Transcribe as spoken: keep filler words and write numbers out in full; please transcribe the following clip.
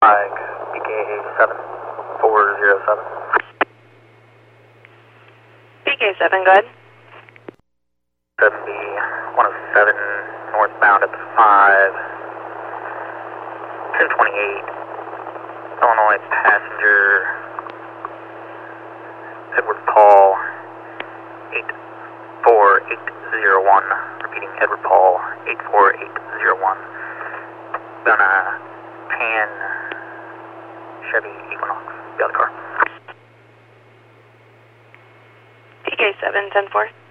flag, P K seven four zero seven. P K seven, go ahead. seventy, one oh seven, northbound at the five, ten twenty-eight, Illinois passenger, Edward Paul, eight four eight zero one, repeating Edward Paul, eight four eight zero one, on a tan Chevy Equinox, the other car. P K seven, ten four.